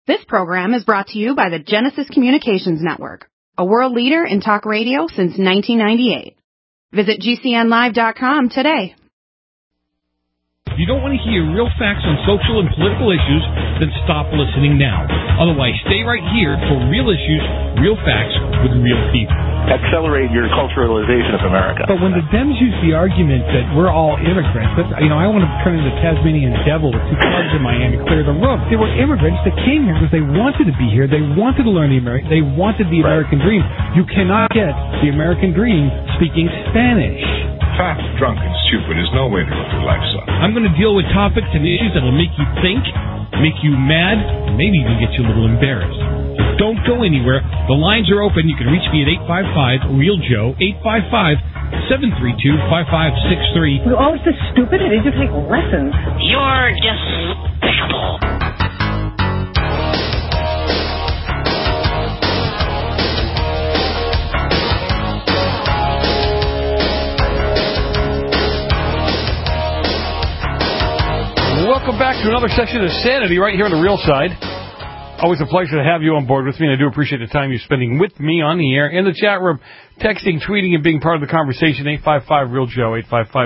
This program is brought to you by the Genesis Communications Network, a world leader in talk radio since 1998. Visit GCNlive.com today. If you don't want to hear real facts on social and political issues, then stop listening now. Otherwise, stay right here for real issues, real facts with real people. Accelerate your culturalization of America. But when the Dems use the argument that we're all immigrants, that, I want to turn into Tasmanian devil with two clubs in Miami, clear the room. They were immigrants that came here because they wanted to be here. They wanted to learn they wanted the American dream. You cannot get the American dream speaking Spanish. Fat, drunk, and stupid is no way to live your life, son. I'm going to deal with topics and issues that will make you think, make you mad, and maybe even get you a little embarrassed. So don't go anywhere. The lines are open. You can reach me at 855-REAL-JOE, 855-732-5563. You're always this stupid. I need to take lessons. You're despicable. Welcome back to another session of Sanity right here on the Real Side. Always a pleasure to have you on board with me, and I do appreciate the time you're spending with me on the air, in the chat room, texting, tweeting, and being part of the conversation, 855-REAL-JOE,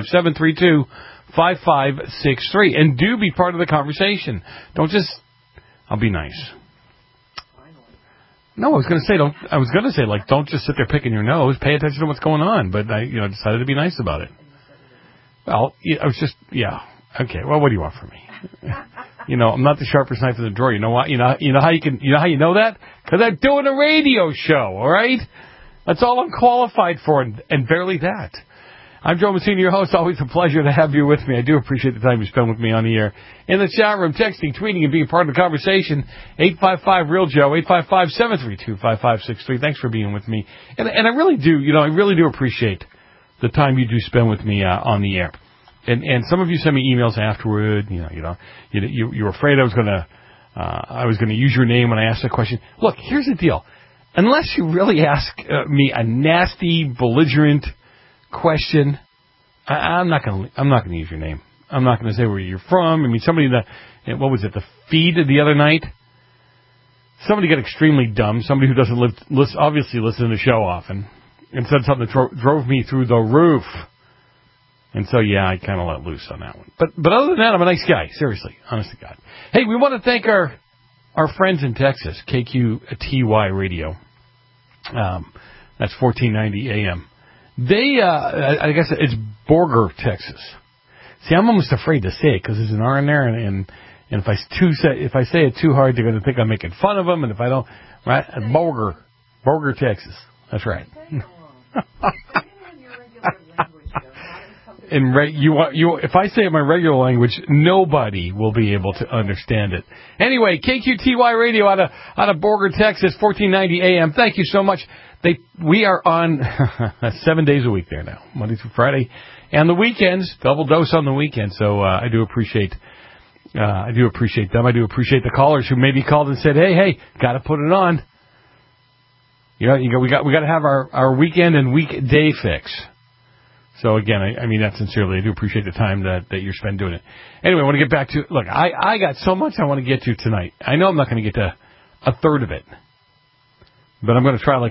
855-732-5563. And do be part of the conversation. Don't just... I'll be nice. No, I was going to say, don't just sit there picking your nose. Pay attention to what's going on. But I decided to be nice about it. Well, I was just... Yeah. Okay, well, what do you want from me? I'm not the sharpest knife in the drawer. You know what? You know how you know that? Because I'm doing a radio show, all right? That's all I'm qualified for, and barely that. I'm Joe Messina, your host. Always a pleasure to have you with me. I do appreciate the time you spend with me on the air. In the chat room, texting, tweeting, and being part of the conversation, 855-REAL-JOE, 855-732-5563. Thanks for being with me. And I really do, I really do appreciate the time you do spend with me on the air. And some of you send me emails afterward. You were afraid I was going to use your name when I asked the question. Look, here's the deal. Unless you really ask me a nasty, belligerent question, I'm not going to use your name. I'm not going to say where you're from. I mean, somebody the feed the other night. Somebody got extremely dumb. Somebody who doesn't obviously listen to the show often, and said something that drove me through the roof. And so, I kind of let loose on that one. But other than that, I'm a nice guy. Seriously. Honest to God. Hey, we want to thank our friends in Texas, KQTY Radio. That's 1490 AM. They, I guess it's Borger, Texas. See, I'm almost afraid to say it because there's an R in there. And if I say it too hard, they're going to think I'm making fun of them. And if I don't, right? Borger, Texas. That's right. If I say it in my regular language, nobody will be able to understand it. Anyway, KQTY Radio out of Borger, Texas, 1490 AM. Thank you so much. We are on 7 days a week there now, Monday through Friday, and the weekends, double dose on the weekend. So I do appreciate them. I do appreciate the callers who maybe called and said, "Hey, got to put it on." We got to have our weekend and weekday fix. So, again, I mean that sincerely. I do appreciate the time that you spend doing it. Anyway, I want to get back to... Look, I got so much I want to get to tonight. I know I'm not going to get to a third of it. But I'm going to try like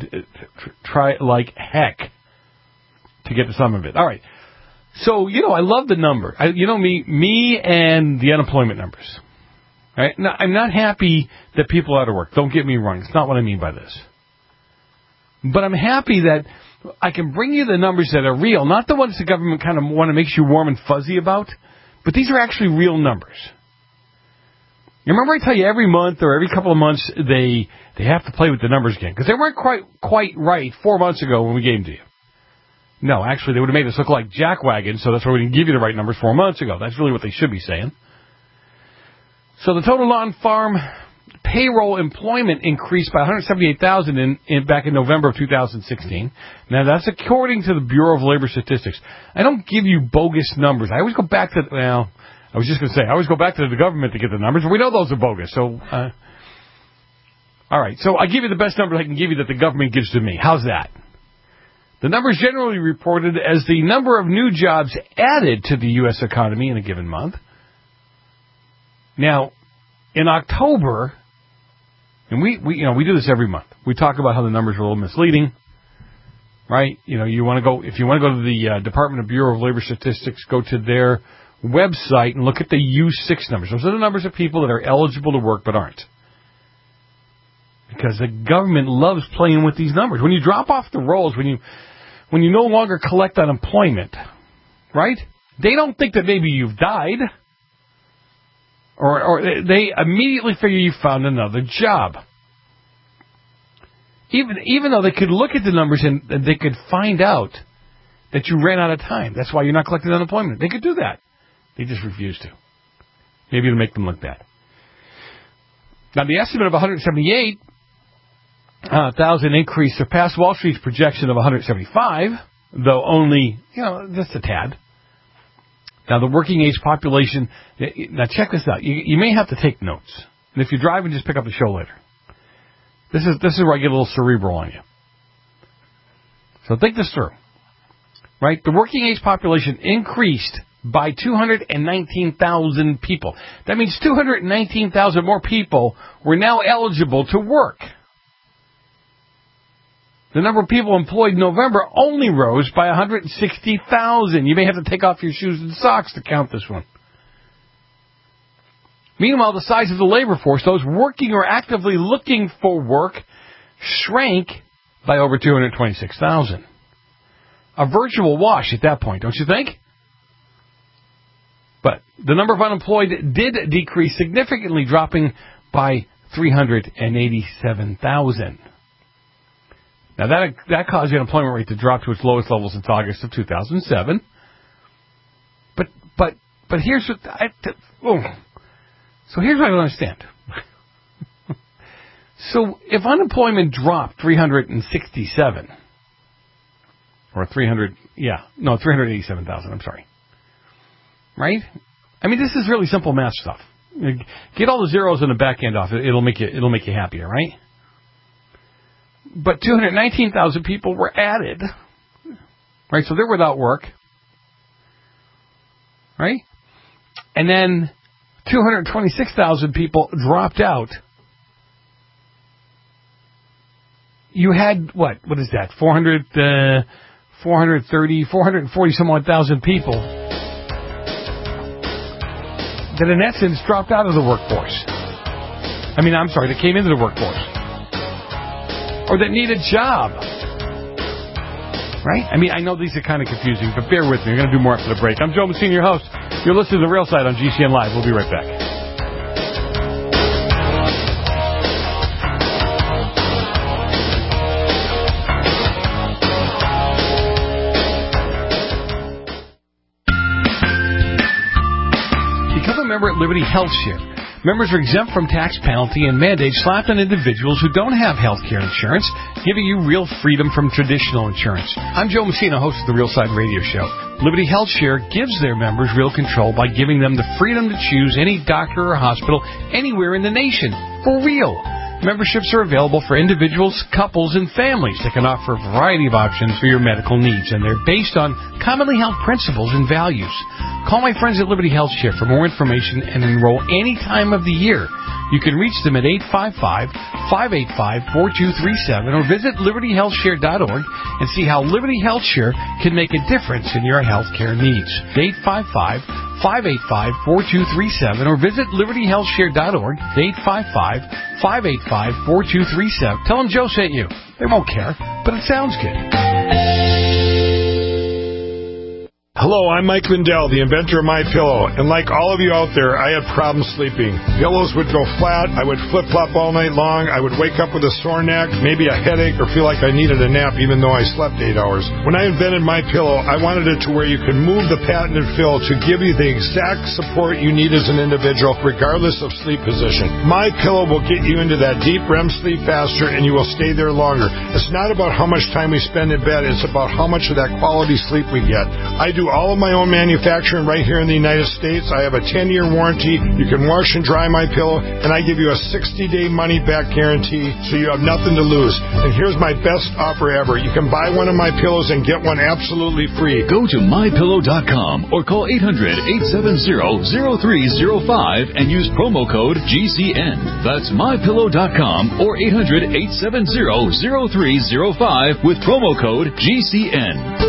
heck to get to some of it. All right. So, I love the number. Me and the unemployment numbers. Right? Now, I'm not happy that people are out of work. Don't get me wrong. It's not what I mean by this. But I'm happy that I can bring you the numbers that are real, not the ones the government kind of want to make you warm and fuzzy about, but these are actually real numbers. You remember I tell you every month or every couple of months they have to play with the numbers again, because they weren't quite right 4 months ago when we gave them to you. No, actually they would have made us look like jackwagons, so that's why we didn't give you the right numbers 4 months ago. That's really what they should be saying. So the total non-farm payroll employment increased by 178,000 back in November of 2016. Now, that's according to the Bureau of Labor Statistics. I don't give you bogus numbers. I always go back to, I always go back to the government to get the numbers, but we know those are bogus. So, all right. So I give you the best numbers I can give you that the government gives to me. How's that? The number is generally reported as the number of new jobs added to the U.S. economy in a given month. Now, in October, And we do this every month. We talk about how the numbers are a little misleading, right? If you want to go to the Department of Bureau of Labor Statistics, go to their website and look at the U6 numbers. Those are the numbers of people that are eligible to work but aren't. Because the government loves playing with these numbers. When you drop off the rolls, when you no longer collect unemployment, right? They don't think that maybe you've died. Or they immediately figure you found another job. Even though they could look at the numbers and they could find out that you ran out of time. That's why you're not collecting unemployment. They could do that. They just refuse to. Maybe to make them look bad. Now, the estimate of 178,000 increase surpassed Wall Street's projection of 175, though only, just a tad. Now, the working age population, now check this out. You may have to take notes. And if you're driving, just pick up the show later. This is where I get a little cerebral on you. So think this through. Right? The working age population increased by 219,000 people. That means 219,000 more people were now eligible to work. The number of people employed in November only rose by 160,000. You may have to take off your shoes and socks to count this one. Meanwhile, the size of the labor force, those working or actively looking for work, shrank by over 226,000. A virtual wash at that point, don't you think? But the number of unemployed did decrease significantly, dropping by 387,000. Now, that caused the unemployment rate to drop to its lowest levels since August of 2007. But here's what So here's what I don't understand. So if unemployment dropped 367, or 387,000, I'm sorry. Right? I mean, this is really simple math stuff. Get all the zeros on the back end off. It'll make you happier, right? But 219,000 people were added, right? So they're without work, right? And then 226,000 people dropped out. You had, what is that? 440 some odd thousand people that in essence dropped out of the workforce. That came into the workforce. Or that need a job. Right? I know these are kind of confusing, but bear with me. We're going to do more after the break. I'm Joe Messina, your host. You're listening to The Real Side on GCN Live. We'll be right back. Become a member at Liberty Health Share. Members are exempt from tax penalty and mandates slapped on individuals who don't have health care insurance, giving you real freedom from traditional insurance. I'm Joe Messina, host of the Real Side Radio Show. Liberty Health Share gives their members real control by giving them the freedom to choose any doctor or hospital anywhere in the nation. For real. Memberships are available for individuals, couples, and families that can offer a variety of options for your medical needs, and they're based on commonly held principles and values. Call my friends at Liberty Health Share for more information and enroll any time of the year. You can reach them at 855-585-4237 or visit libertyhealthshare.org and see how Liberty Health Share can make a difference in your health care needs. 855-585-4237 or visit libertyhealthshare.org. 855-585-4237. Tell them Joe sent you. They won't care, but it sounds good. Hello, I'm Mike Lindell, the inventor of MyPillow, and like all of you out there, I had problems sleeping. Pillows would go flat, I would flip-flop all night long, I would wake up with a sore neck, maybe a headache, or feel like I needed a nap even though I slept 8 hours. When I invented MyPillow, I wanted it to where you can move the patented fill to give you the exact support you need as an individual, regardless of sleep position. MyPillow will get you into that deep REM sleep faster, and you will stay there longer. It's not about how much time we spend in bed, it's about how much of that quality sleep we get. I do all all of my own manufacturing right here in the United States. I have a 10-year warranty. You can wash and dry my pillow, and I give you a 60-day money-back guarantee, so you have nothing to lose. And here's my best offer ever. You can buy one of my pillows and get one absolutely free. Go to mypillow.com or call 800-870-0305 and use promo code GCN. That's mypillow.com or 800-870-0305 with promo code GCN.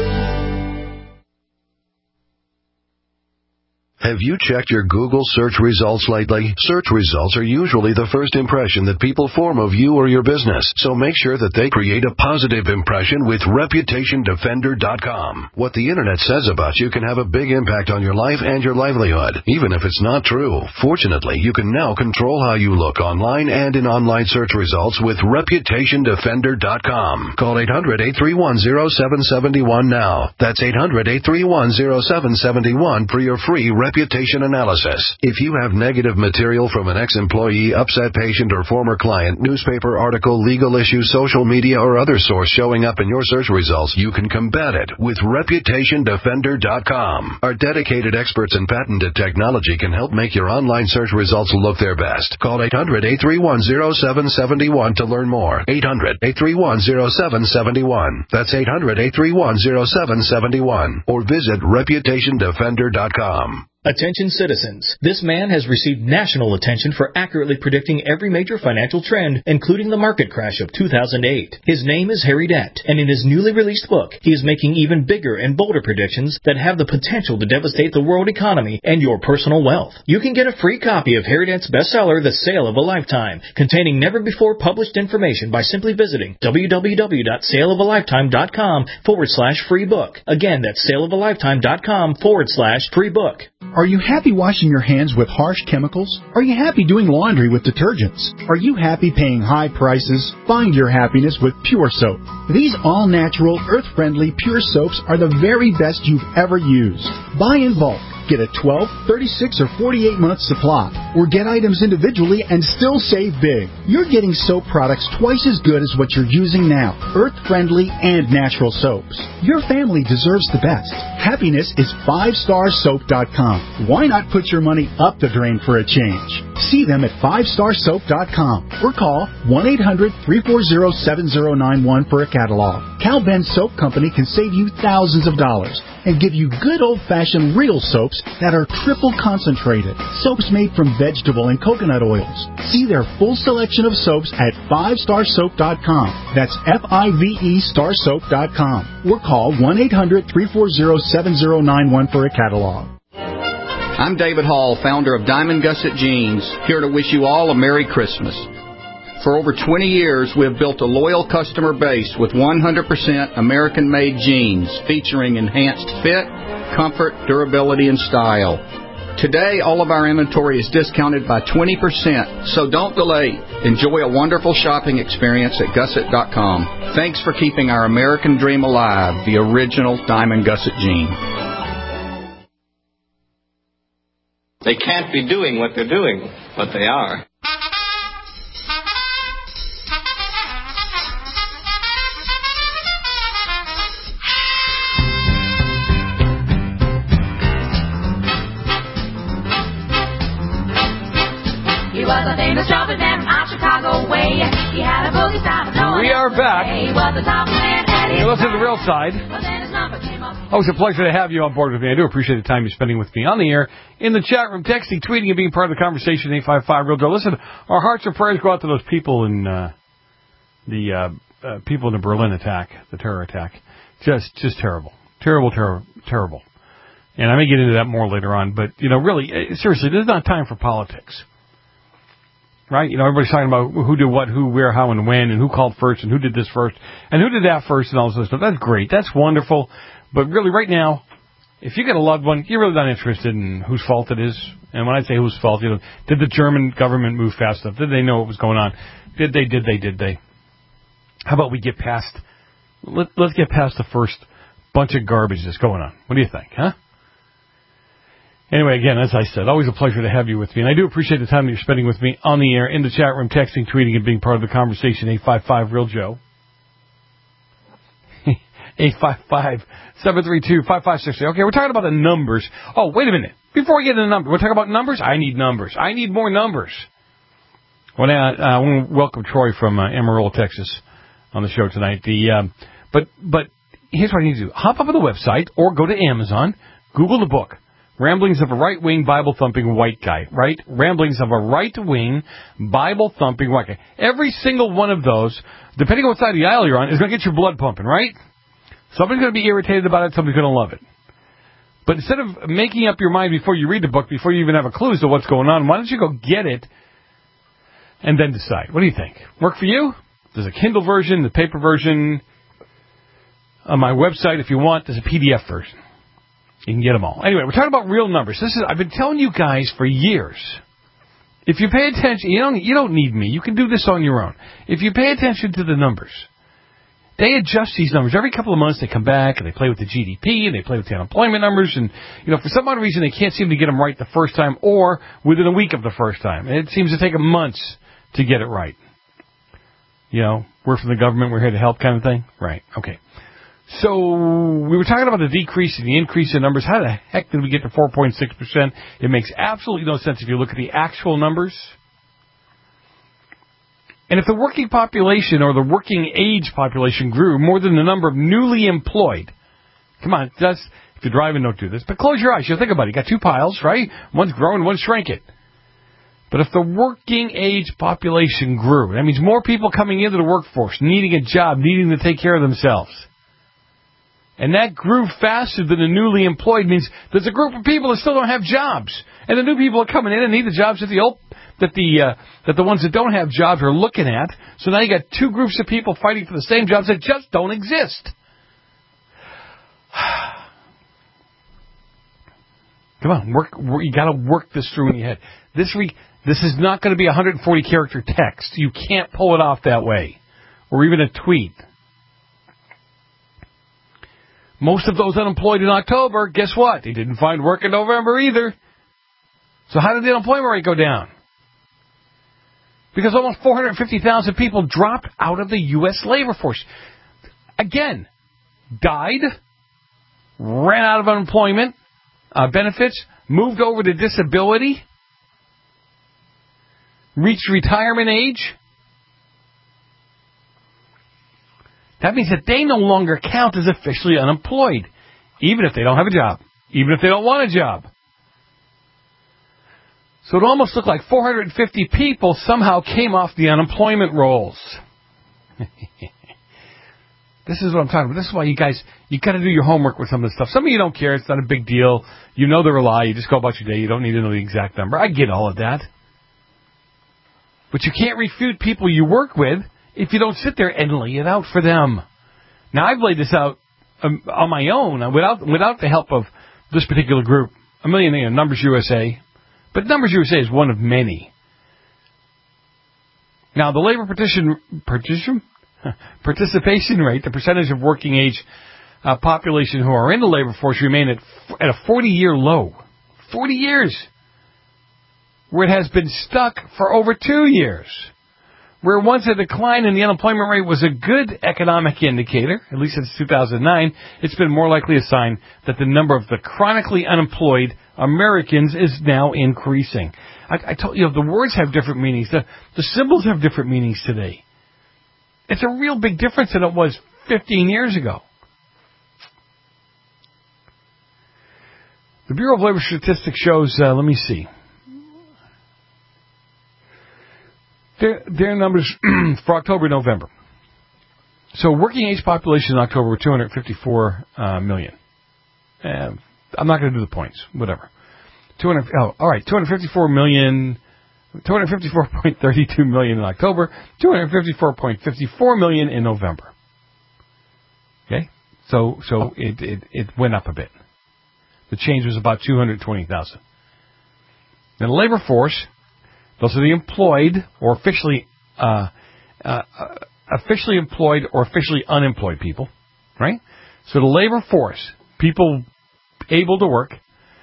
Have you checked your Google search results lately? Search results are usually the first impression that people form of you or your business, so make sure that they create a positive impression with ReputationDefender.com. What the Internet says about you can have a big impact on your life and your livelihood, even if it's not true. Fortunately, you can now control how you look online and in online search results with ReputationDefender.com. Call 800-831-0771 now. That's 800-831-0771 for your free reputation analysis. If you have negative material from an ex-employee, upset patient, or former client, newspaper article, legal issue, social media, or other source showing up in your search results, you can combat it with ReputationDefender.com. Our dedicated experts in patented technology can help make your online search results look their best. Call 800-831-0771 to learn more. 800-831-0771. That's 800-831-0771. Or visit ReputationDefender.com. Attention citizens. This man has received national attention for accurately predicting every major financial trend, including the market crash of 2008. His name is Harry Dent, and in his newly released book, he is making even bigger and bolder predictions that have the potential to devastate the world economy and your personal wealth. You can get a free copy of Harry Dent's bestseller, The Sale of a Lifetime, containing never-before-published information by simply visiting www.saleofalifetime.com/free book. Again, that's saleofalifetime.com/free book. Are you happy washing your hands with harsh chemicals? Are you happy doing laundry with detergents? Are you happy paying high prices? Find your happiness with Pure Soap. These all-natural, earth-friendly Pure Soaps are the very best you've ever used. Buy in bulk. Get a 12, 36, or 48-month supply, or get items individually and still save big. You're getting soap products twice as good as what you're using now, earth-friendly and natural soaps. Your family deserves the best. Happiness is 5starsoap.com. Why not put your money up the drain for a change? See them at 5starsoap.com or call 1-800-340-7091 for a catalog. Cal Ben Soap Company can save you thousands of dollars and give you good old-fashioned real soaps that are triple concentrated. Soaps made from vegetable and coconut oils. See their full selection of soaps at 5starsoap.com. That's F-I-V-E starsoap.com. Or call 1-800-340-7091 for a catalog. I'm David Hall, founder of Diamond Gusset Jeans, here to wish you all a Merry Christmas. For over 20 years, we have built a loyal customer base with 100% American-made jeans featuring enhanced fit, comfort, durability, and style. Today, all of our inventory is discounted by 20%, so don't delay. Enjoy a wonderful shopping experience at Gusset.com. Thanks for keeping our American dream alive, the original Diamond Gusset jean. They can't be doing what they're doing, but they are. He was a famous trumpet man from out Chicago way. He had a boogie style, but no one We are back. He was the top man at his Listen to the real side. But then his number came up. Always a pleasure to have you on board with me. I do appreciate the time you're spending with me on the air, in the chat room, texting, tweeting, and being part of the conversation. 855-REAL-JOE. Listen, our hearts and prayers go out to those people in the Berlin attack, the terror attack. Just terrible, terrible. And I may get into that more later on. But really, seriously, this is not time for politics. Right? Everybody's talking about who did what, who, where, how, and when, and who called first, and who did this first, and who did that first, and all this other stuff. That's great. That's wonderful. But really, right now, if you get a loved one, you're really not interested in whose fault it is. And when I say whose fault, did the German government move fast enough? Did they know what was going on? Did they? How about we get past, let's get past the first bunch of garbage that's going on. What do you think, huh? Anyway, again, as I said, always a pleasure to have you with me. And I do appreciate the time that you're spending with me on the air, in the chat room, texting, tweeting, and being part of the conversation. 855-REAL-JOE. 855-732-5560. Okay, we're talking about the numbers. Oh, wait a minute. Before we get into the numbers, we're talking about numbers? I need numbers. I need more numbers. Well, I want to welcome Troy from Amarillo, Texas on the show tonight. But here's what I need to do. Hop up on the website or go to Amazon, Google the book. Ramblings of a Right-Wing, Bible-Thumping White Guy, right? Ramblings of a Right-Wing, Bible-Thumping White Guy. Every single one of those, depending on what side of the aisle you're on, is going to get your blood pumping, right? Somebody's going to be irritated about it, somebody's going to love it. But instead of making up your mind before you read the book, before you even have a clue as to what's going on, why don't you go get it and then decide? What do you think? Work for you? There's a Kindle version, the paper version. On my website, if you want, there's a PDF version. You can get them all. Anyway, we're talking about real numbers. I've been telling you guys for years. If you pay attention, you don't need me. You can do this on your own. If you pay attention to the numbers, they adjust these numbers every couple of months. They come back and they play with the GDP and they play with the unemployment numbers. And for some odd reason, they can't seem to get them right the first time or within a week of the first time. It seems to take them months to get it right. We're from the government. We're here to help, kind of thing. Right? Okay. So we were talking about the decrease and the increase in numbers. How the heck did we get to 4.6%? It makes absolutely no sense if you look at the actual numbers. And if the working population or the working age population grew more than the number of newly employed, come on, if you're driving, don't do this, but close your eyes. You think about it. You got two piles, right? One's growing, one's shrinking. But if the working age population grew, that means more people coming into the workforce, needing a job, needing to take care of themselves. And that grew faster than the newly employed means there's a group of people that still don't have jobs. And the new people are coming in and need the jobs that the ones that don't have jobs are looking at. So now you got two groups of people fighting for the same jobs that just don't exist. Come on, you got to work this through in your head. This week, this is not going to be 140-character text. You can't pull it off that way. Or even a tweet. Most of those unemployed in October, guess what? They didn't find work in November either. So how did the unemployment rate go down? Because almost 450,000 people dropped out of the U.S. labor force. Again, died, ran out of unemployment benefits, moved over to disability, reached retirement age. That means that they no longer count as officially unemployed, even if they don't have a job, even if they don't want a job. So it almost looked like 450 people somehow came off the unemployment rolls. This is what I'm talking about. This is why you got to do your homework with some of this stuff. Some of you don't care. It's not a big deal. You know they're a lie. You just go about your day. You don't need to know the exact number. I get all of that. But you can't refute people you work with if you don't sit there and lay it out for them. Now, I've laid this out on my own without the help of this particular group, Numbers USA. But Numbers USA is one of many. Now, the labor participation rate, the percentage of working age population who are in the labor force, remain at a 40-year low. 40 years. Where it has been stuck for over 2 years. Where once a decline in the unemployment rate was a good economic indicator, at least since 2009, it's been more likely a sign that the number of the chronically unemployed Americans is now increasing. I told you, the words have different meanings. The symbols have different meanings today. It's a real big difference than it was 15 years ago. The Bureau of Labor Statistics shows, let me see. Their numbers for October and November. So working age population in October were 254 million. I'm not going to do the points. Whatever. 254 million, 254.32 million in October, 254.54 million in November. Okay? So it went up a bit. The change was about 220,000. Now the labor force, those are the employed or officially employed or officially unemployed people, right? So the labor force, people able to work,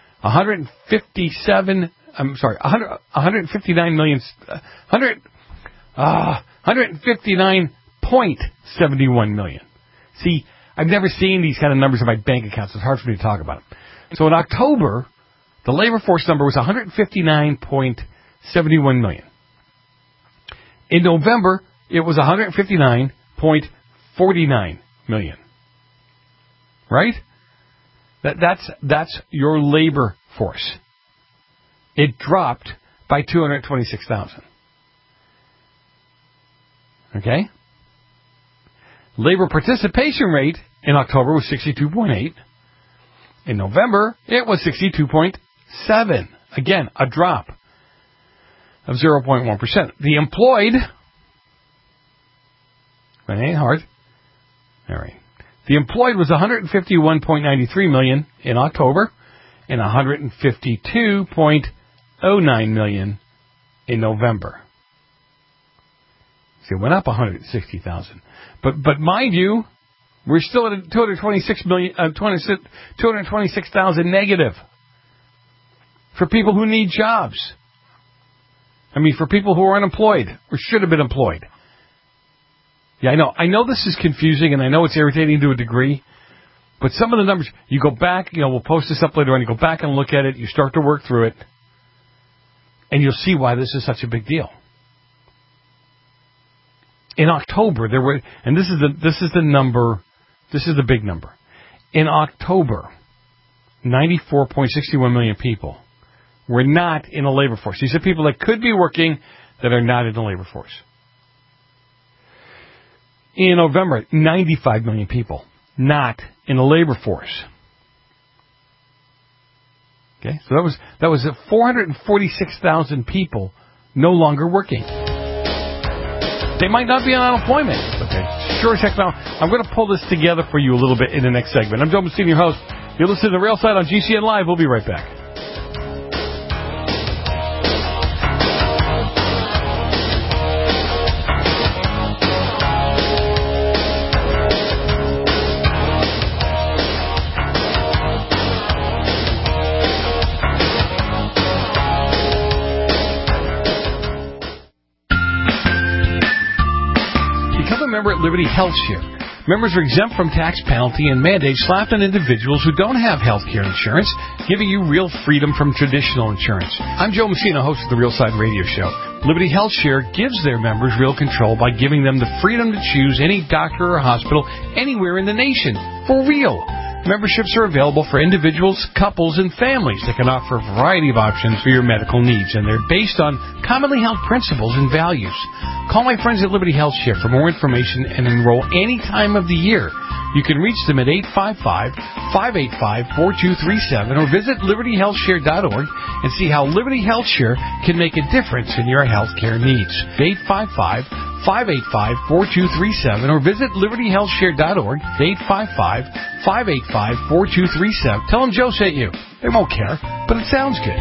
159 million, 159.71 million. See, I've never seen these kind of numbers in my bank accounts. It's hard for me to talk about them. So in October, the labor force number was 159.71 million. In November, it was 159.49 million. Right? That's your labor force. It dropped by 226,000. Okay? Labor participation rate in October was 62.8. In November, it was 62.7. Again, a drop of 0.1%. The employed, that ain't hard. All right. The employed was 151.93 million in October and 152.09 million in November. So it went up 160,000. But mind you, we're still at 226,000 negative for people who need jobs. I mean, for people who are unemployed or should have been employed. Yeah, I know this is confusing, and I know it's irritating to a degree, but some of the numbers, you go back, we'll post this up later on, you go back and look at it, you start to work through it, and you'll see why this is such a big deal. In October, there were, and this is the number, this is the big number. In October, 94.61 million people were not in the labor force. These are people that could be working that are not in the labor force. In November, 95 million people not in the labor force. Okay, so that was 446,000 people no longer working. They might not be on unemployment. Okay, sure as heck now. I'm going to pull this together for you a little bit in the next segment. I'm Joe Messina, your host. You're listening to The Real Side on GCN Live. We'll be right back. Member at Liberty HealthShare. Members are exempt from tax penalty and mandates slapped on individuals who don't have health care insurance, giving you real freedom from traditional insurance. I'm Joe Messina, host of the Real Side Radio Show. Liberty HealthShare gives their members real control by giving them the freedom to choose any doctor or hospital anywhere in the nation. For real. Memberships are available for individuals, couples, and families that can offer a variety of options for your medical needs, and they're based on commonly held principles and values. Call my friends at Liberty HealthShare for more information and enroll any time of the year. You can reach them at 855-585-4237 or visit libertyhealthshare.org and see how Liberty HealthShare can make a difference in your health care needs. 855-585-4237 or visit libertyhealthshare.org. 855-585-4237. Tell them Joe sent you. They won't care, but it sounds good.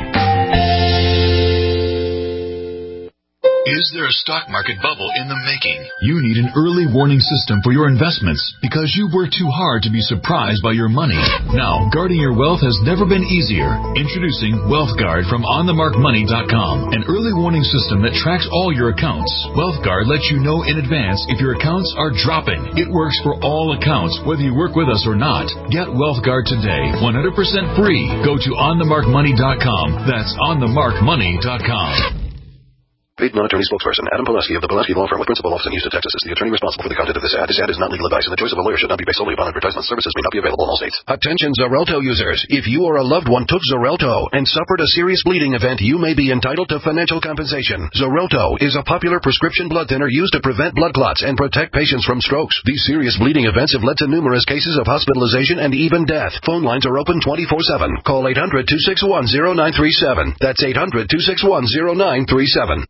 Is there a stock market bubble in the making? You need an early warning system for your investments because you work too hard to be surprised by your money. Now, guarding your wealth has never been easier. Introducing WealthGuard from OnTheMarkMoney.com, an early warning system that tracks all your accounts. WealthGuard lets you know in advance if your accounts are dropping. It works for all accounts, whether you work with us or not. Get WealthGuard today, 100% free. Go to OnTheMarkMoney.com. That's OnTheMarkMoney.com. Paid non-attorney spokesperson Adam Pulaski of the Pulaski Law Firm with principal office in Houston, Texas is the attorney responsible for the content of this ad. This ad is not legal advice, and the choice of a lawyer should not be based solely upon advertisement. Services may not be available in all states. Attention Xarelto users. If you or a loved one took Xarelto and suffered a serious bleeding event, you may be entitled to financial compensation. Xarelto is a popular prescription blood thinner used to prevent blood clots and protect patients from strokes. These serious bleeding events have led to numerous cases of hospitalization and even death. Phone lines are open 24/7. Call 800-261-0937. That's 800-261-0937.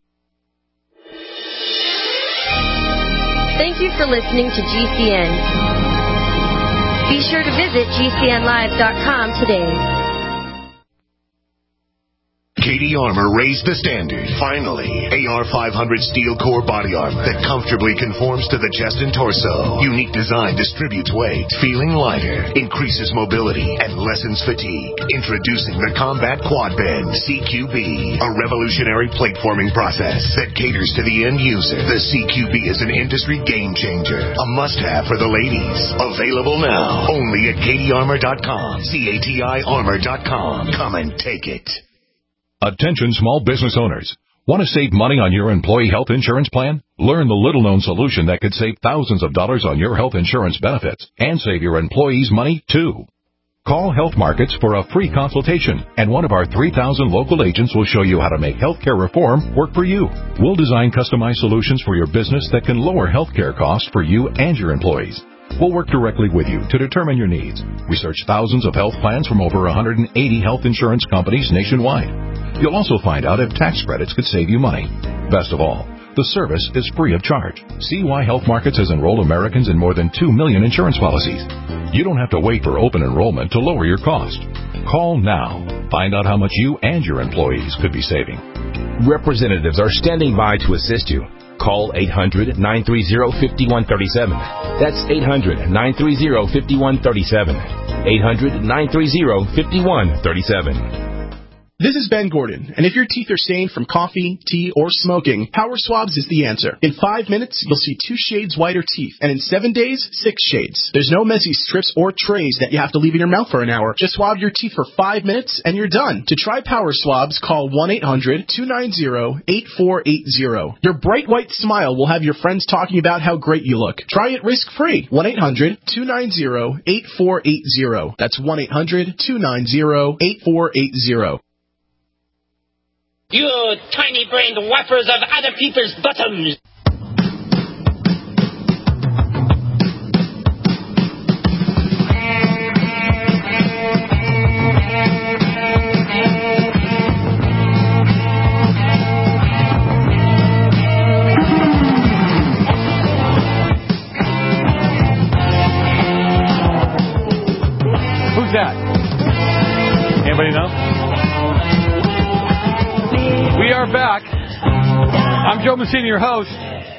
Thank you for listening to GCN. Be sure to visit GCNlive.com today. Katie Armor raised the standard. Finally, AR-500 steel core body armor that comfortably conforms to the chest and torso. Unique design distributes weight, feeling lighter, increases mobility, and lessens fatigue. Introducing the Combat Quad Bend CQB, a revolutionary plate forming process that caters to the end user. The CQB is an industry game changer, a must-have for the ladies. Available now, only at KatieArmor.com. CATIArmor.com. Come and take it. Attention small business owners. Want to save money on your employee health insurance plan? Learn the little-known solution that could save thousands of dollars on your health insurance benefits and save your employees money, too. Call Health Markets for a free consultation, and one of our 3,000 local agents will show you how to make healthcare reform work for you. We'll design customized solutions for your business that can lower healthcare costs for you and your employees. We'll work directly with you to determine your needs. We search thousands of health plans from over 180 health insurance companies nationwide. You'll also find out if tax credits could save you money. Best of all, the service is free of charge. See why Health Markets has enrolled Americans in more than 2 million insurance policies. You don't have to wait for open enrollment to lower your cost. Call now. Find out how much you and your employees could be saving. Representatives are standing by to assist you. Call 800-930-5137. That's 800-930-5137. 800-930-5137. This is Ben Gordon, and if your teeth are stained from coffee, tea, or smoking, Power Swabs is the answer. In 5 minutes, you'll see 2 shades whiter teeth, and in 7 days, 6 shades. There's no messy strips or trays that you have to leave in your mouth for an hour. Just swab your teeth for 5 minutes, and you're done. To try Power Swabs, call 1-800-290-8480. Your bright white smile will have your friends talking about how great you look. Try it risk-free. 1-800-290-8480. That's 1-800-290-8480. You tiny-brained whappers of other people's bottoms! Who's that? Anybody know? We are back. I'm Joe Messina, your host.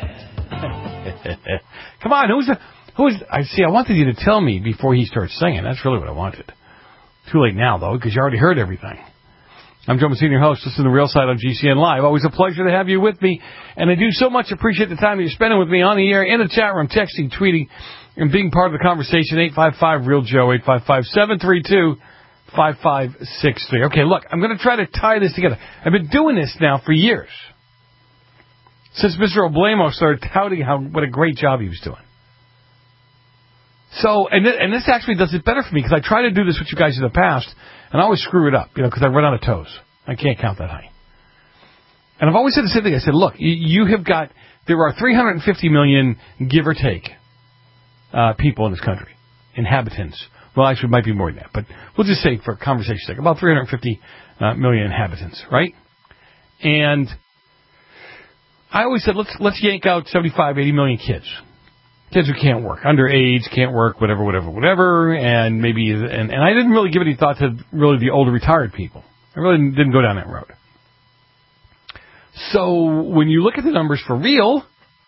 Come on, who's? I wanted you to tell me before he starts singing. That's really what I wanted. Too late now, though, because you already heard everything. I'm Joe Messina, your host. This is The Real Side on GCN Live. Always a pleasure to have you with me, and I do so much appreciate the time you're spending with me on the air, in the chat room, texting, tweeting, and being part of the conversation. 855-REAL-JOE, 855-732-5563. Okay, look, I'm going to try to tie this together. I've been doing this now for years. Since Mr. Oblamo started touting what a great job he was doing. So, and this actually does it better for me, because I try to do this with you guys in the past, and I always screw it up, because I run out of toes. I can't count that high. And I've always said the same thing. I said, look, there are 350 million, give or take, people in this country, inhabitants. Well, actually, it might be more than that, but we'll just say, for conversation's sake, about 350 million inhabitants, right? And I always said, let's yank out 75, 80 million kids. Kids who can't work, underage, can't work, whatever, and maybe, and I didn't really give any thought to really the older retired people. I really didn't go down that road. So when you look at the numbers for real,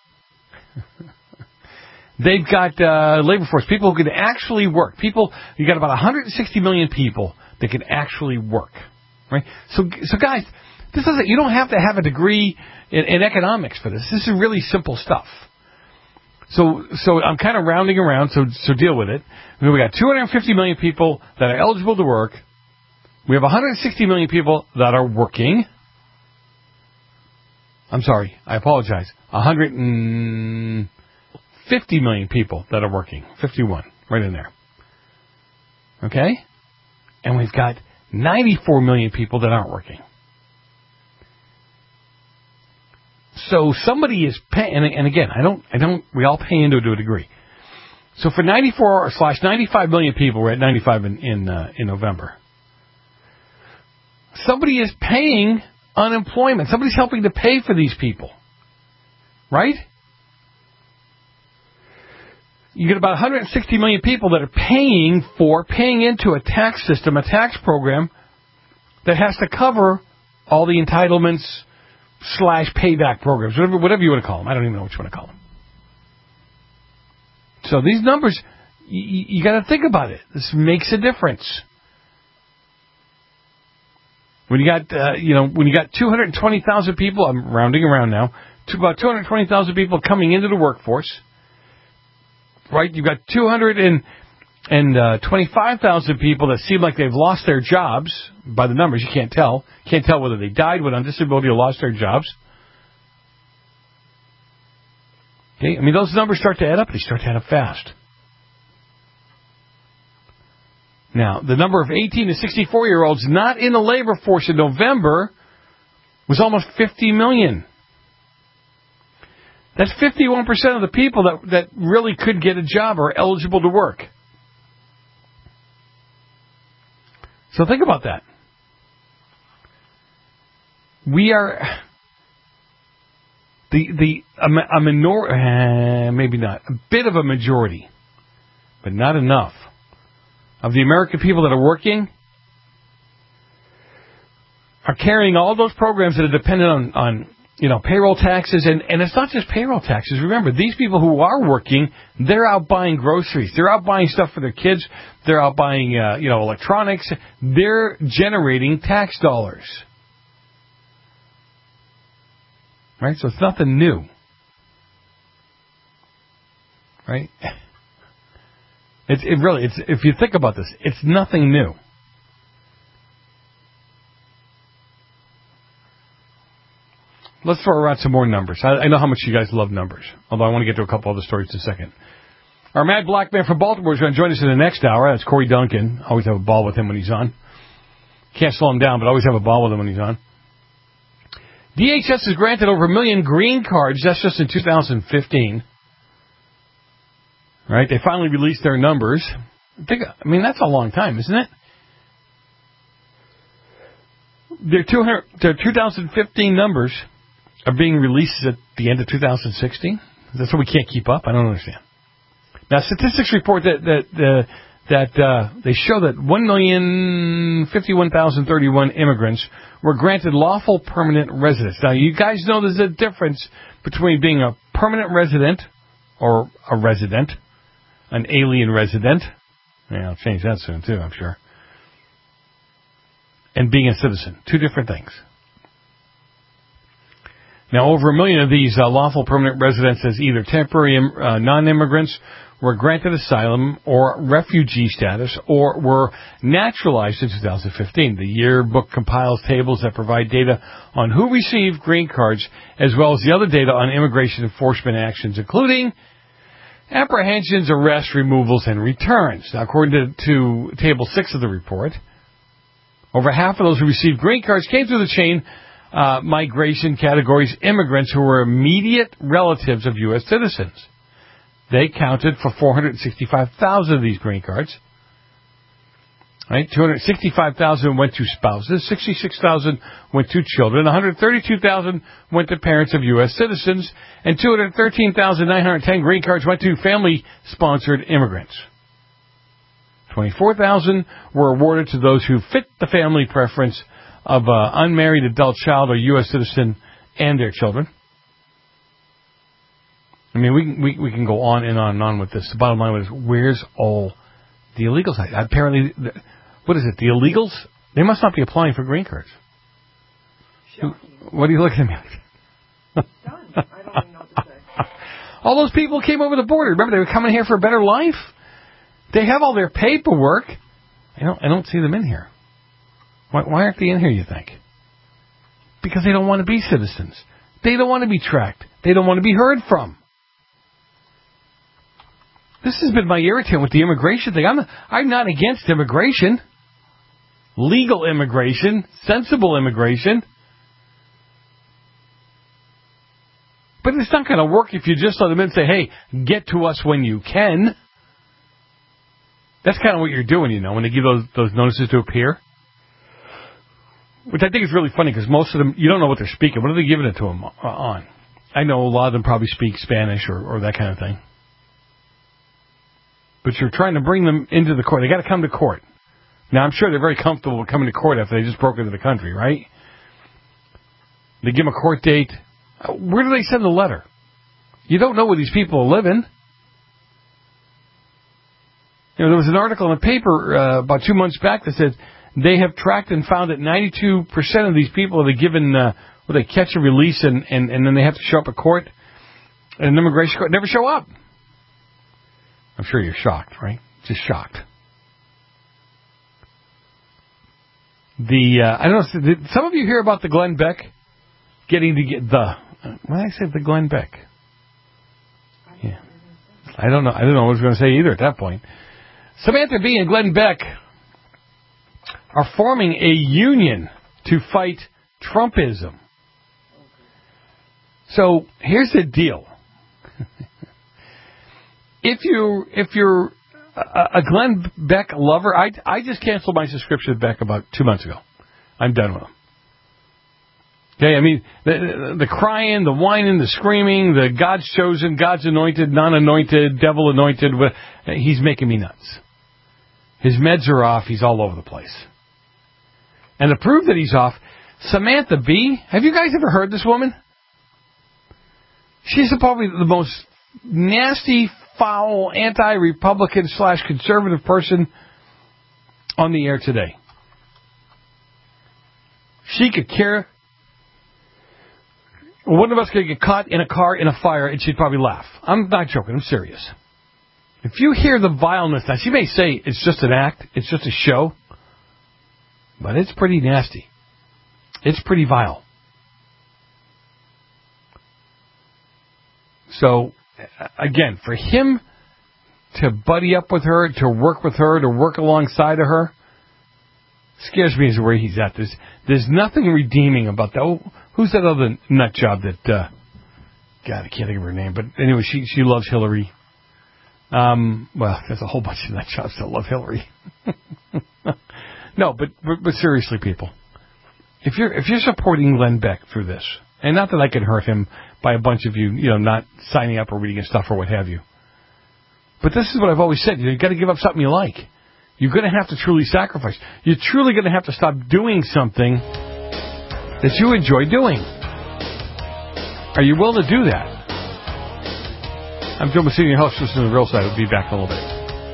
they've got labor force, people who can actually work. You got about 160 million people that can actually work, right? So guys, you don't have to have a degree in economics for this. This is really simple stuff. So I'm kind of rounding around, so deal with it. We got 250 million people that are eligible to work. We have 160 million people that are working. I'm sorry, I apologize. 150 million people that are working. 51, right in there. Okay? And we've got 94 million people that aren't working. So somebody is paying, and again, we all pay into it to a degree. So for 94/95 million people, we're at 95 in November. Somebody is paying unemployment. Somebody's helping to pay for these people. Right? You get about 160 million people that are paying into a tax system, a tax program that has to cover all the entitlements / payback programs, whatever you want to call them. I don't even know what you want to call them. So these numbers, you got to think about it. This makes a difference. When you got 220,000 people, I'm rounding around now, to about 220,000 people coming into the workforce, right? You've got 225,000 people that seem like they've lost their jobs. By the numbers, you can't tell. Can't tell whether they died, went on disability, or lost their jobs. Okay, I mean, those numbers start to add up. They start to add up fast. Now, the number of 18 to 64-year-olds not in the labor force in November was almost 50 million. That's 51% of the people that really could get a job or are eligible to work. So think about that. We are maybe not, a bit of a majority, but not enough, of the American people that are working are carrying all those programs that are dependent on payroll taxes, and it's not just payroll taxes. Remember, these people who are working, they're out buying groceries, they're out buying stuff for their kids, they're out buying electronics, they're generating tax dollars. Right? So it's nothing new. Right? If you think about this, it's nothing new. Let's throw around some more numbers. I know how much you guys love numbers, although I want to get to a couple other stories in a second. Our Mad Black Man from Baltimore is going to join us in the next hour. That's Corey Duncan. Always have a ball with him when he's on. Can't slow him down, but always have a ball with him when he's on. DHS has granted over 1 million green cards. That's just in 2015. Right? They finally released their numbers. That's a long time, isn't it? Their 2015 numbers are being released at the end of 2016. That's what we can't keep up. I don't understand. Now, statistics report that they show that 1,051,031 immigrants were granted lawful permanent residence. Now, you guys know there's a difference between being a permanent resident or a resident, an alien resident. Yeah, I'll change that soon, too, I'm sure. And being a citizen. Two different things. Now, over 1 million of these lawful permanent residents as either temporary non-immigrants were granted asylum or refugee status or were naturalized in 2015. The yearbook compiles tables that provide data on who received green cards as well as the other data on immigration enforcement actions, including apprehensions, arrests, removals, and returns. Now, according to Table 6 of the report, over half of those who received green cards came through the chain migration categories, immigrants who were immediate relatives of U.S. citizens. They counted for 465,000 of these green cards. Right? 265,000 went to spouses, 66,000 went to children, 132,000 went to parents of U.S. citizens, and 213,910 green cards went to family-sponsored immigrants. 24,000 were awarded to those who fit the family preference of an unmarried adult child or U.S. citizen and their children. I mean, we can go on and on and on with this. The bottom line is, where's all the illegals? Apparently, what is it? The illegals? They must not be applying for green cards. What are you looking at me like? I don't even know what to say. All those people came over the border. Remember, they were coming here for a better life? They have all their paperwork. I don't see them in here. Why aren't they in here, you think? Because they don't want to be citizens. They don't want to be tracked. They don't want to be heard from. This has been my irritant with the immigration thing. I'm not against immigration. Legal immigration. Sensible immigration. But it's not going to work if you just let them in and say, hey, get to us when you can. That's kind of what you're doing, when they give those notices to appear. Which I think is really funny because most of them, you don't know what they're speaking. What are they giving it to them on? I know a lot of them probably speak Spanish or that kind of thing. But you're trying to bring them into the court. They got to come to court. Now, I'm sure they're very comfortable with coming to court after they just broke into the country, right? They give them a court date. Where do they send the letter? You don't know where these people are living. You know, there was an article in the paper about 2 months back that said they have tracked and found that 92% of these people are given, they catch and release, and then they have to show up at court, and an immigration court never show up. I'm sure you're shocked, right? Just shocked. I don't know, did some of you hear about the Glenn Beck getting to get when I said the Glenn Beck? Yeah. I don't know what I was going to say either at that point. Samantha Bee and Glenn Beck are forming a union to fight Trumpism. So here's the deal. If you're a Glenn Beck lover, I just canceled my subscription to Beck about 2 months ago. I'm done with him. Okay, I mean, the crying, the whining, the screaming, the God's chosen, God's anointed, non-anointed, devil anointed, he's making me nuts. His meds are off. He's all over the place. And to prove that he's off, Samantha Bee, have you guys ever heard this woman? She's probably the most nasty, foul, anti-Republican / conservative person on the air today. She could care. One of us could get caught in a car in a fire, and she'd probably laugh. I'm not joking. I'm serious. If you hear the vileness, now she may say it's just an act, it's just a show, but it's pretty nasty. It's pretty vile. So, again, for him to buddy up with her, to work with her, to work alongside of her, scares me as to where he's at. There's nothing redeeming about that. Oh, who's that other nut job that, God, I can't think of her name, but anyway, she loves Hillary. Well, there's a whole bunch of nut jobs that love Hillary. No, but seriously, people, if you're supporting Glenn Beck through this, and not that I can hurt him by a bunch of you not signing up or reading his stuff or what have you, but this is what I've always said: you've got to give up something you like. You're going to have to truly sacrifice. You're truly going to have to stop doing something that you enjoy doing. Are you willing to do that? I'm Joe Messina, your host. Listen to the Real Side. We'll be back in a little bit.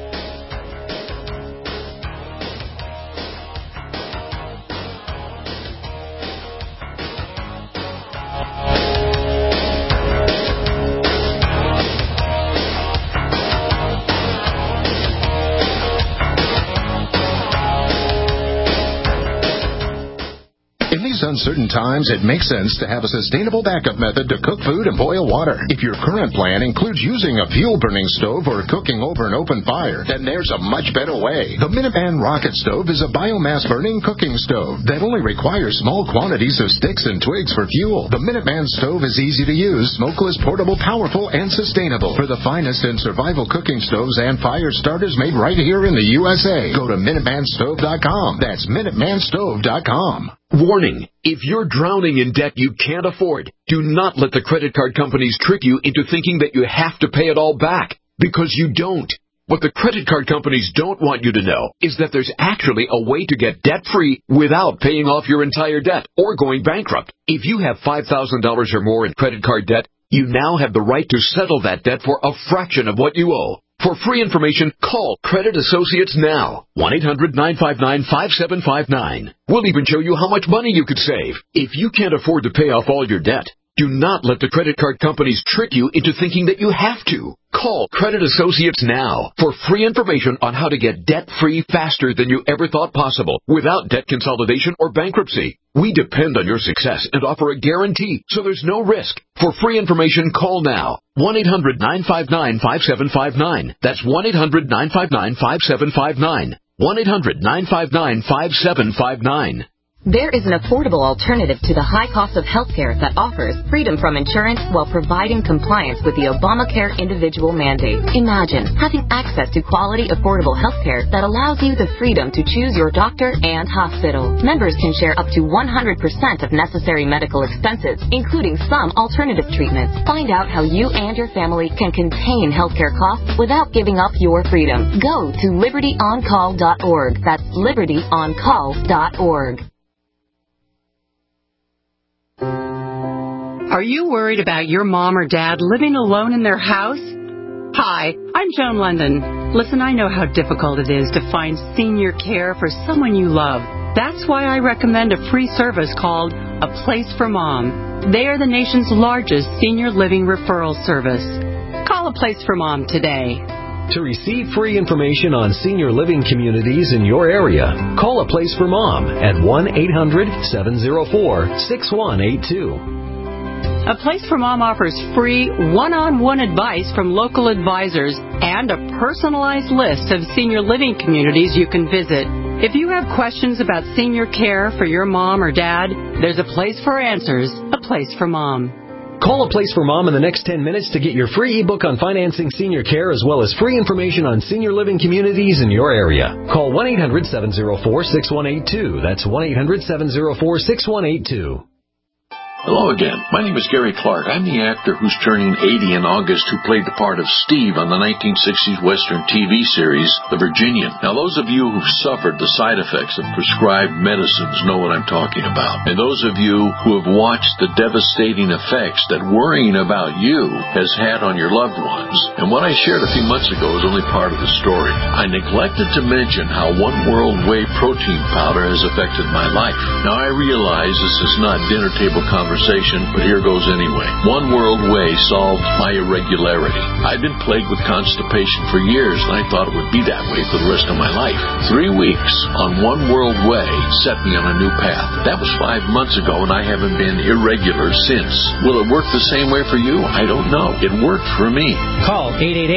Uncertain times, it makes sense to have a sustainable backup method to cook food and boil water. If your current plan includes using a fuel-burning stove or cooking over an open fire, then there's a much better way. The Minuteman Rocket Stove is a biomass-burning cooking stove that only requires small quantities of sticks and twigs for fuel. The Minuteman Stove is easy to use, smokeless, portable, powerful, and sustainable. For the finest in survival cooking stoves and fire starters made right here in the USA, go to MinutemanStove.com. That's MinutemanStove.com. Warning, if you're drowning in debt you can't afford, do not let the credit card companies trick you into thinking that you have to pay it all back, because you don't. What the credit card companies don't want you to know is that there's actually a way to get debt-free without paying off your entire debt or going bankrupt. If you have $5,000 or more in credit card debt, you now have the right to settle that debt for a fraction of what you owe. For free information, call Credit Associates now. 1-800-959-5759. We'll even show you how much money you could save. If you can't afford to pay off all your debt, do not let the credit card companies trick you into thinking that you have to. Call Credit Associates now for free information on how to get debt-free faster than you ever thought possible without debt consolidation or bankruptcy. We depend on your success and offer a guarantee, so there's no risk. For free information, call now. 1-800-959-5759. That's 1-800-959-5759. 1-800-959-5759. There is an affordable alternative to the high cost of health care that offers freedom from insurance while providing compliance with the Obamacare individual mandate. Imagine having access to quality, affordable health care that allows you the freedom to choose your doctor and hospital. Members can share up to 100% of necessary medical expenses, including some alternative treatments. Find out how you and your family can contain healthcare costs without giving up your freedom. Go to libertyoncall.org. That's libertyoncall.org. Are you worried about your mom or dad living alone in their house? Hi, I'm Joan London. Listen, I know how difficult it is to find senior care for someone you love. That's why I recommend a free service called A Place for Mom. They are the nation's largest senior living referral service. Call A Place for Mom today. To receive free information on senior living communities in your area, call A Place for Mom at 1-800-704-6182. A Place for Mom offers free one-on-one advice from local advisors and a personalized list of senior living communities you can visit. If you have questions about senior care for your mom or dad, there's a place for answers, A Place for Mom. Call A Place for Mom in the next 10 minutes to get your free ebook on financing senior care as well as free information on senior living communities in your area. Call 1-800-704-6182. That's 1-800-704-6182. Hello again. My name is Gary Clark. I'm the actor who's turning 80 in August who played the part of Steve on the 1960s Western TV series, The Virginian. Now, those of you who've suffered the side effects of prescribed medicines know what I'm talking about. And those of you who have watched the devastating effects that worrying about you has had on your loved ones. And what I shared a few months ago is only part of the story. I neglected to mention how One World Whey protein powder has affected my life. Now, I realize this is not dinner table conversation, but here goes anyway. One World Whey solved my irregularity. I'd been plagued with constipation for years, and I thought it would be that way for the rest of my life. 3 weeks on One World Whey set me on a new path. That was 5 months ago, and I haven't been irregular since. Will it work the same way for you? I don't know. It worked for me. Call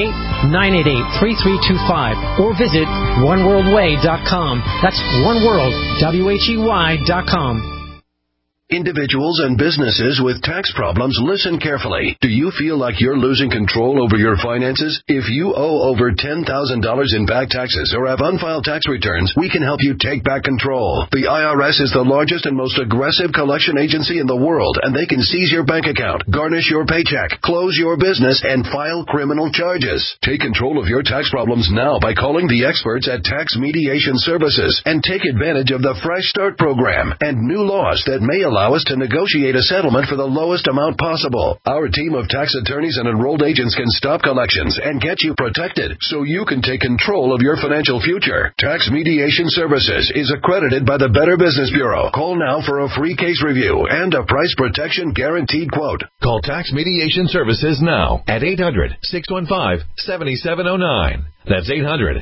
888-988-3325 or visit oneworldway.com. That's oneworld, WHEY.com. Individuals and businesses with tax problems, listen carefully. Do you feel like you're losing control over your finances? If you owe over $10,000 in back taxes or have unfiled tax returns, we can help you take back control. The IRS is the largest and most aggressive collection agency in the world, and they can seize your bank account, garnish your paycheck, close your business, and file criminal charges. Take control of your tax problems now by calling the experts at Tax Mediation Services and take advantage of the Fresh Start program and new laws that may allow us to negotiate a settlement for the lowest amount possible. Our team of tax attorneys and enrolled agents can stop collections and get you protected so you can take control of your financial future. Tax Mediation Services is accredited by the Better Business Bureau. Call now for a free case review and a price protection guaranteed quote. Call Tax Mediation Services now at 800-615-7709. That's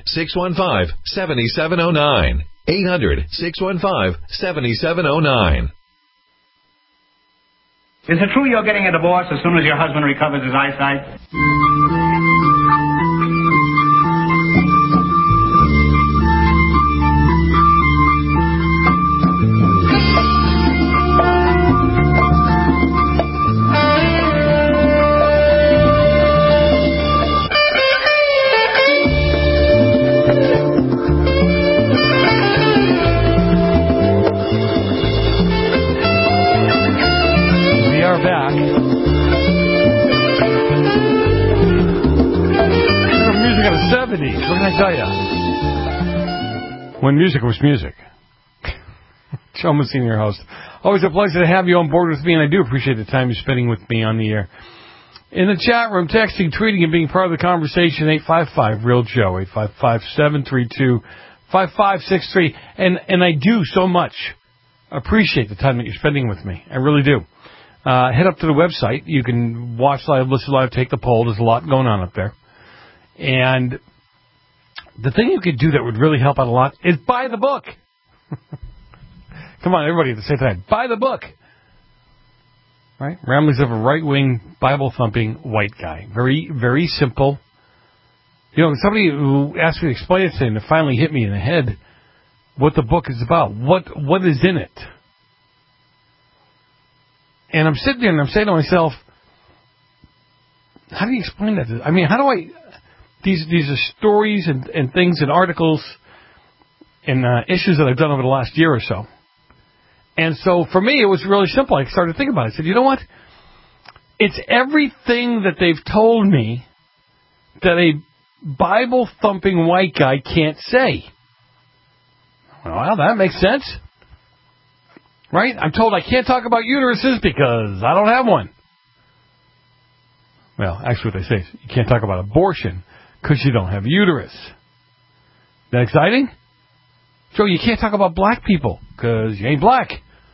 800-615-7709. 800-615-7709. Is it true you're getting a divorce as soon as your husband recovers his eyesight? Back. Music of the 70s. What can I tell you? When music was music. Joe Messina, your host. Always a pleasure to have you on board with me, and I do appreciate the time you're spending with me on the air. In the chat room, texting, tweeting, and being part of the conversation, 855-REAL-JOE, 855-732-5563. And I do so much appreciate the time that you're spending with me. I really do. Head up to the website. You can watch live, listen live, take the poll. There's a lot going on up there. And the thing you could do that would really help out a lot is buy the book. Come on, everybody at the same time. Buy the book. Right? Ramblings of a right-wing, Bible-thumping white guy. Very, very simple. You know, somebody who asked me to explain it to him, it finally hit me in the head what the book is about. What is in it? And I'm sitting there and I'm saying to myself, how do you explain that? I mean, how do I... These are stories and things and articles and issues that I've done over the last year or so. And so for me, it was really simple. I started thinking about it. I said, you know what? It's everything that they've told me that a Bible-thumping white guy can't say. Well, that makes sense. Right? I'm told I can't talk about uteruses because I don't have one. Well, actually what they say is you can't talk about abortion because you don't have a uterus. That exciting? Joe, you can't talk about black people because you ain't black.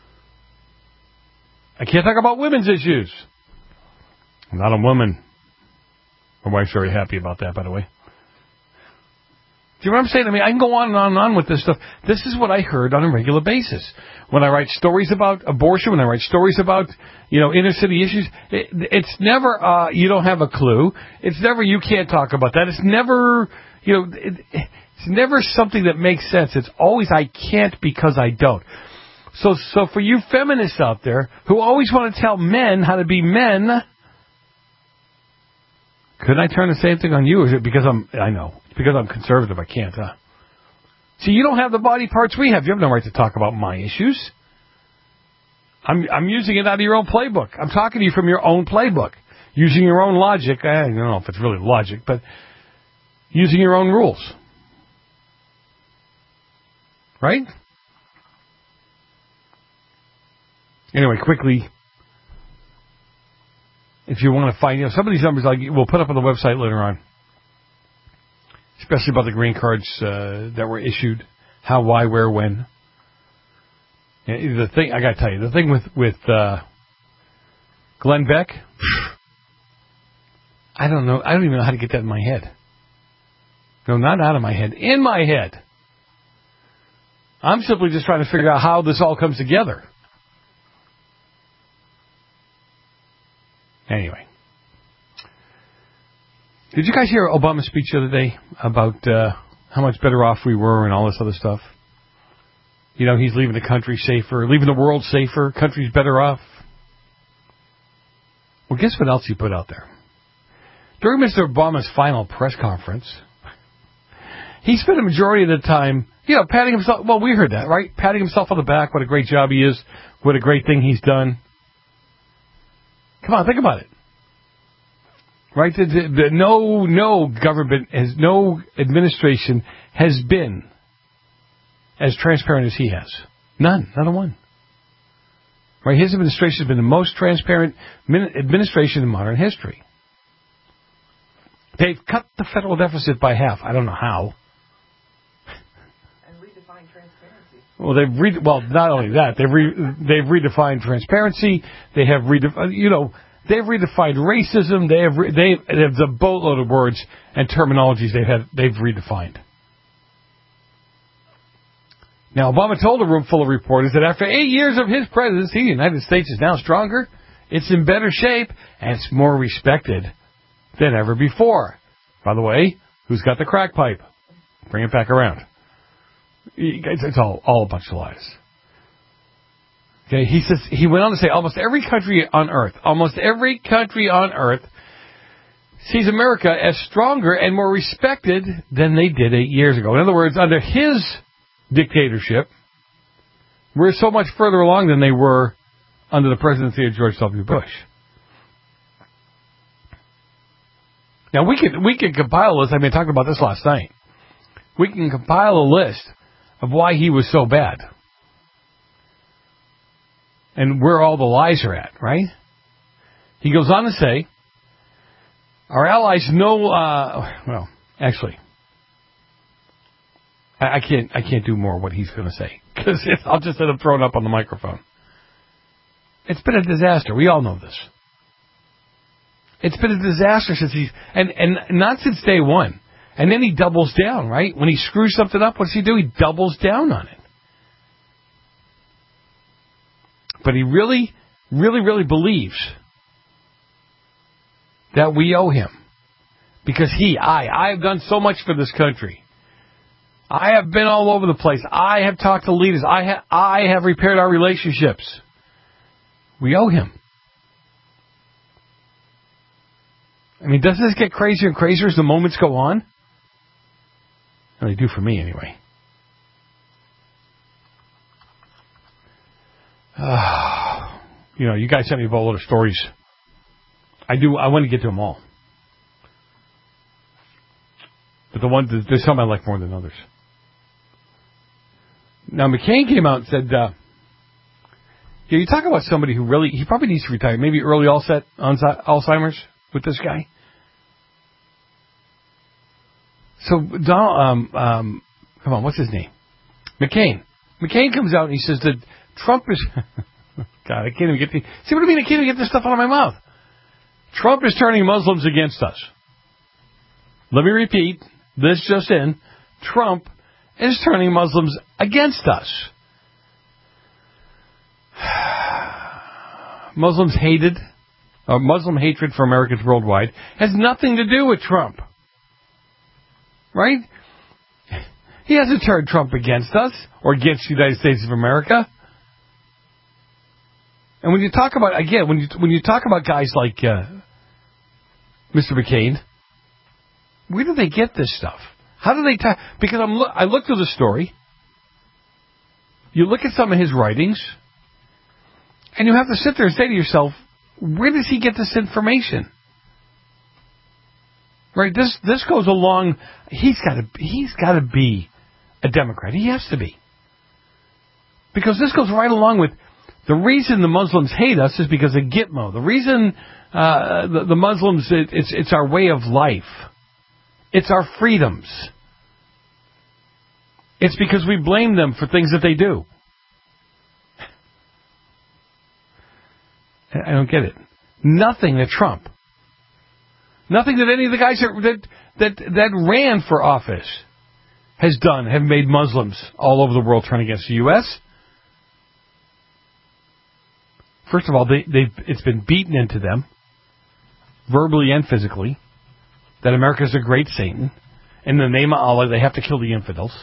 I can't talk about women's issues. I'm not a woman. My wife's very happy about that, by the way. Do you know what I'm saying? I mean, I can go on and on and on with this stuff. This is what I heard on a regular basis. When I write stories about abortion, when I write stories about, inner city issues, it's never, you don't have a clue. It's never, you can't talk about that. It's never, it's never something that makes sense. It's always, I can't because I don't. So for you feminists out there who always want to tell men how to be men, couldn't I turn the same thing on you? Or is it because I know. It's because I'm conservative. I can't, huh? See, you don't have the body parts we have. You have no right to talk about my issues. I'm using it out of your own playbook. I'm talking to you from your own playbook. Using your own logic. I don't know if it's really logic, but using your own rules. Right? Anyway, quickly, if you want to find, some of these numbers we'll put up on the website later on, especially about the green cards that were issued, how, why, where, when. And the thing I got to tell you, the thing with Glenn Beck, I don't know. I don't even know how to get that in my head. No, not out of my head, in my head. I'm simply just trying to figure out how this all comes together. Anyway. Did you guys hear Obama's speech the other day about how much better off we were and all this other stuff? He's leaving the country safer, leaving the world safer, country's better off. Well, guess what else he put out there? During Mr. Obama's final press conference, he spent a majority of the time, patting himself, well, we heard that, right? Patting himself on the back, what a great job he is, what a great thing he's done. Come on, think about it. Right? No government, no administration has been as transparent as he has. None. Not a one. Right? His administration has been the most transparent administration in modern history. They've cut the federal deficit by half. I don't know how. And redefined transparency. Well, not only that, they've redefined transparency. They have they've redefined racism. They have the boatload of words and terminologies they've redefined. Now, Obama told a room full of reporters that after 8 years of his presidency, the United States is now stronger, it's in better shape, and it's more respected than ever before. By the way, who's got the crack pipe? Bring it back around. It's all a bunch of lies. Okay, he went on to say almost every country on Earth sees America as stronger and more respected than they did 8 years ago. In other words, under his dictatorship, we're so much further along than they were under the presidency of George W. Bush. Now, we can compile a list. I talked about this last night. We can compile a list of why he was so bad. And where all the lies are at, right? He goes on to say, our allies know, actually, I can't do more what he's going to say, because I'll just end up throwing up on the microphone. It's been a disaster. We all know this. It's been a disaster since and not since day one. And then he doubles down, right? When he screws something up, what does he do? He doubles down on it. But he really, really, really believes that we owe him. Because I have done so much for this country. I have been all over the place. I have talked to leaders. I have repaired our relationships. We owe him. Doesn't this get crazier and crazier as the moments go on? Well, they do for me, anyway. You guys sent me a boatload of stories. I want to get to them all. But there's some I like more than others. Now, McCain came out and said, you talk about somebody who he probably needs to retire. Maybe early Alzheimer's. with this guy? So Donald, come on, what's his name? McCain. McCain comes out and he says that Trump is. God, I can't even get the. See what I mean? I can't even get this stuff out of my mouth. Trump is turning Muslims against us. Let me repeat. This just in. Trump is turning Muslims against us. Muslim hatred for Americans worldwide has nothing to do with Trump. Right? He hasn't turned Trump against us or against the United States of America. And when you talk about, again, when you talk about guys like Mr. McCain, where do they get this stuff? How do they talk? Because I looked through the story. You look at some of his writings, and you have to sit there and say to yourself, where does he get this information? Right? This goes along. He's got to be a Democrat. He has to be, because this goes right along with the reason the Muslims hate us is because of Gitmo. The reason the Muslims it's our way of life. It's our freedoms. It's because we blame them for things that they do. I don't get it. Nothing that Trump, nothing that any of the guys that ran for office has done have made Muslims all over the world turn against the U.S. First of all, it's been beaten into them, verbally and physically, that America's a great Satan. In the name of Allah, they have to kill the infidels.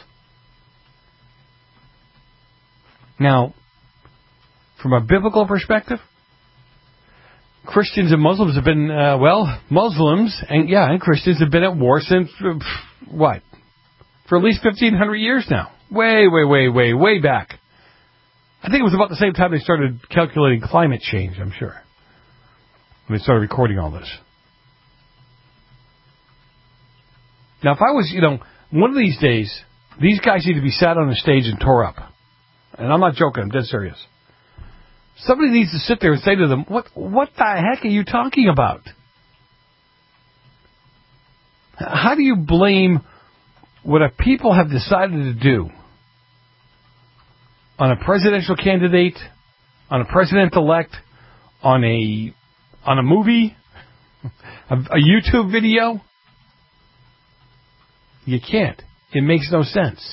Now, from a biblical perspective, Christians and Muslims have been, Muslims and Christians have been at war since, what? For at least 1,500 years now. Way back. I think it was about the same time they started calculating climate change, I'm sure. When they started recording all this. Now, if I was, one of these days, these guys need to be sat on a stage and tore up. And I'm not joking, I'm dead serious. Somebody needs to sit there and say to them, what the heck are you talking about? How do you blame what a people have decided to do on a presidential candidate, on a president-elect, on a movie, a YouTube video? You can't. It makes no sense.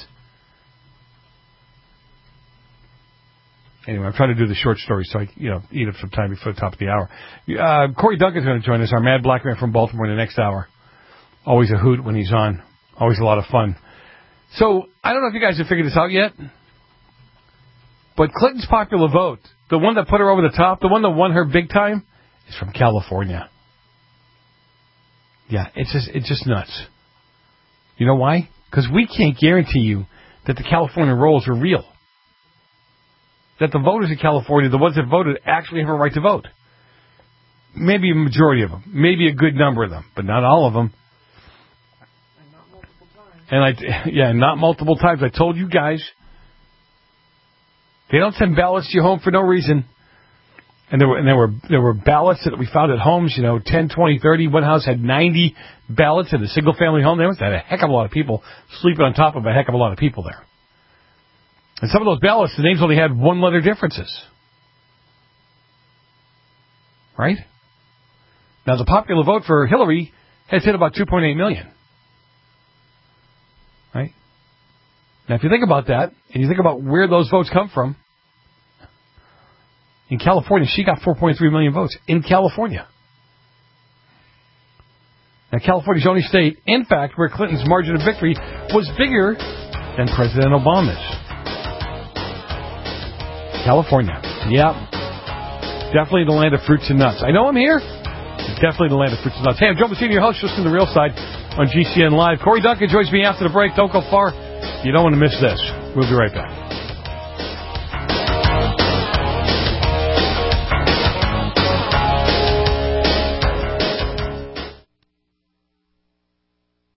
Anyway, I'm trying to do the short story so I, eat up some time before the top of the hour. Corey Duncan's going to join us, our mad black man from Baltimore, in the next hour. Always a hoot when he's on. Always a lot of fun. So, I don't know if you guys have figured this out yet, but Clinton's popular vote, the one that put her over the top, the one that won her big time, is from California. Yeah, it's just nuts. You know why? Because we can't guarantee you that the California rolls are real. That the voters in California, the ones that voted, actually have a right to vote. Maybe a majority of them. Maybe a good number of them. But not all of them. And not multiple times. I told you guys, they don't send ballots to your home for no reason. And there were ballots that we found at homes, 10, 20, 30. One house had 90 ballots in a single-family home. There was a heck of a lot of people sleeping on top of a heck of a lot of people there. And some of those ballots, the names only had one-letter differences. Right? Now, the popular vote for Hillary has hit about 2.8 million. Right? Now, if you think about that, and you think about where those votes come from, in California, she got 4.3 million votes. In California. Now, California's the only state, in fact, where Clinton's margin of victory was bigger than President Obama's. California. Yeah. Definitely the land of fruits and nuts. I know I'm here. Definitely the land of fruits and nuts. Hey, I'm Joe Messina, your host, just in the real side on GCN Live. Corey Duncan joins me after the break. Don't go far. You don't want to miss this. We'll be right back.